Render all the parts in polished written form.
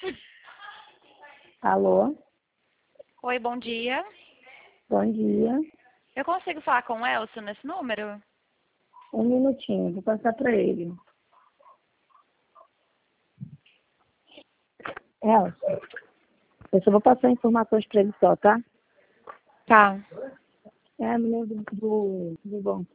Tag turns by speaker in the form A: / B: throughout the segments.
A: Alô?
B: Oi, bom dia.
A: Bom dia.
B: Eu consigo falar com o Elcio nesse número?
A: Um minutinho, vou passar para ele. Elcio, eu só vou passar informações para ele só, tá?
B: Tá.
A: É a menina do banco.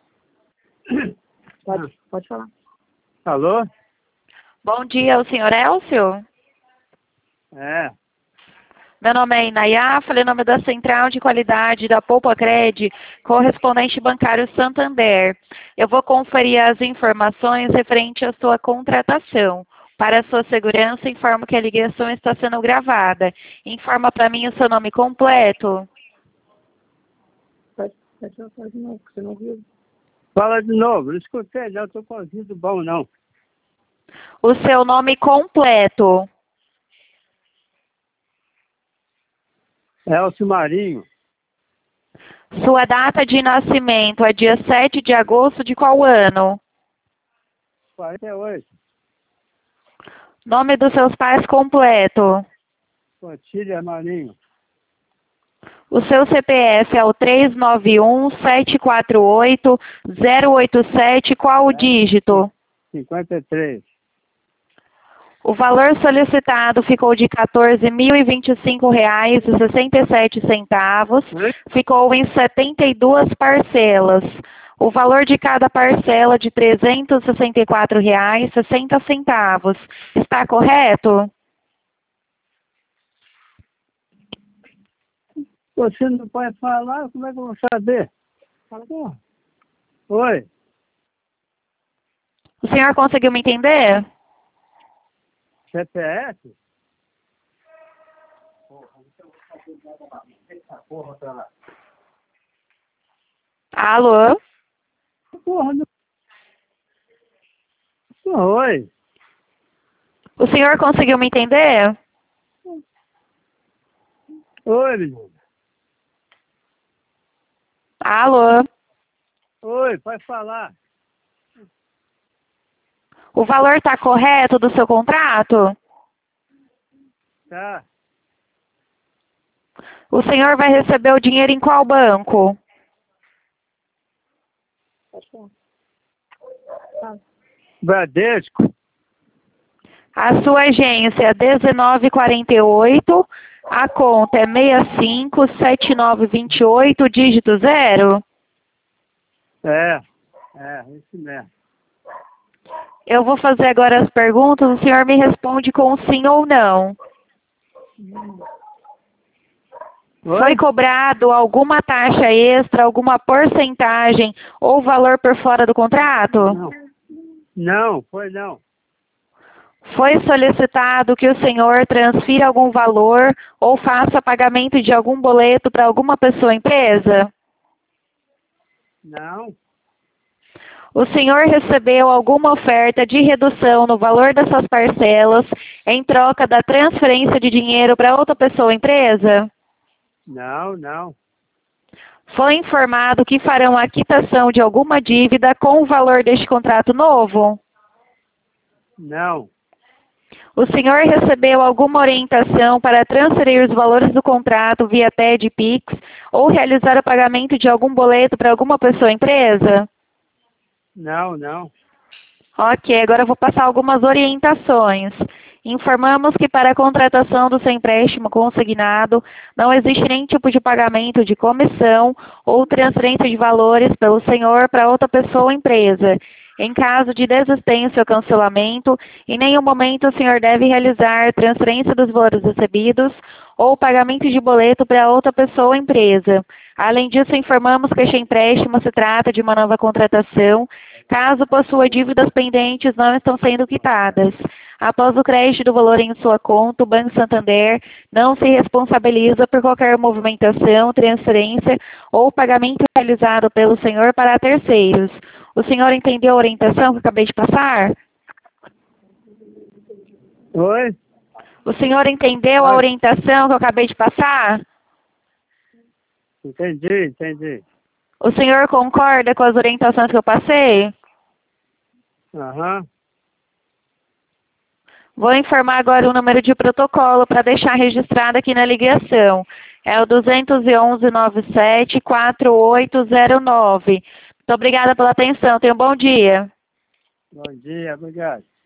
A: Pode falar.
C: Alô?
B: Bom dia, o senhor Elcio?
C: É.
B: Meu nome é Inayá, falei em nome da Central de Qualidade da Poupa Cred, correspondente bancário Santander. Eu vou conferir as informações referente à sua contratação. Para a sua segurança, informo que a ligação está sendo gravada. Informa para mim o seu nome completo.
A: Pode falar de novo, porque você não viu.
C: Fala de novo, não escutei, não estou com ouvido bom, não.
B: O seu nome completo.
C: Elcio Marinho,
B: Sua data de nascimento é dia 7 de agosto de qual ano?
C: 48.
B: Nome dos seus pais completo.
C: Cotilha Marinho,
B: O seu CPF é o 391-748-087, qual o dígito?
C: 53.
B: O valor solicitado ficou de R$ 14.025,67.
C: Oi?
B: Ficou em 72 parcelas. O valor de cada parcela é de R$ 364,60. Está correto?
C: Você não pode falar, como é que eu vou saber? Porra. Oi,
B: O senhor conseguiu me entender?
C: CPF?
B: Alô?
C: Porra, não... Oi,
B: O senhor conseguiu me entender?
C: oi, menino.
B: Alô?
C: Oi, pode falar.
B: O valor está correto do seu contrato?
C: Tá,
B: O senhor vai receber o dinheiro em qual banco?
A: Pode falar. Fala.
C: Bradesco,
B: A sua agência é 1948, a conta é 657928, dígito 0.
C: é isso mesmo.
B: Eu vou fazer agora as perguntas, o senhor me responde com sim ou não.
C: Oi?
B: Foi cobrado alguma taxa extra, alguma porcentagem ou valor por fora do contrato?
C: Não. Não, foi não.
B: Foi solicitado que o senhor transfira algum valor ou faça pagamento de algum boleto para alguma pessoa ou empresa?
C: Não,
B: O senhor recebeu alguma oferta de redução no valor dessas parcelas em troca da transferência de dinheiro para outra pessoa ou empresa?
C: não.
B: Foi informado que farão a quitação de alguma dívida com o valor deste contrato novo?
C: Não,
B: O senhor recebeu alguma orientação para transferir os valores do contrato via TED Pix ou realizar o pagamento de algum boleto para alguma pessoa ou empresa?
C: não.
B: Ok, agora eu vou passar algumas orientações. Informamos que para a contratação do seu empréstimo consignado, não existe nenhum tipo de pagamento de comissão ou transferência de valores pelo senhor para outra pessoa ou empresa. Em caso de desistência ou cancelamento, em nenhum momento o senhor deve realizar transferência dos valores recebidos ou pagamento de boleto para outra pessoa ou empresa. Além disso, informamos que este empréstimo se trata de uma nova contratação, caso possua dívidas pendentes não estão sendo quitadas. Após o crédito do valor em sua conta, o Banco Santander não se responsabiliza por qualquer movimentação, transferência ou pagamento realizado pelo senhor para terceiros. O senhor entendeu a orientação que eu acabei de passar?
C: Oi?
B: O senhor entendeu a
C: Oi.
B: orientação que eu acabei de passar?
C: Entendi.
B: O senhor concorda com as orientações que eu passei?
C: Aham.
B: Vou informar agora o número de protocolo para deixar registrado aqui na ligação. É o 211-97-4809. Muito obrigada pela atenção. Tenha um bom dia.
C: Bom dia, obrigado.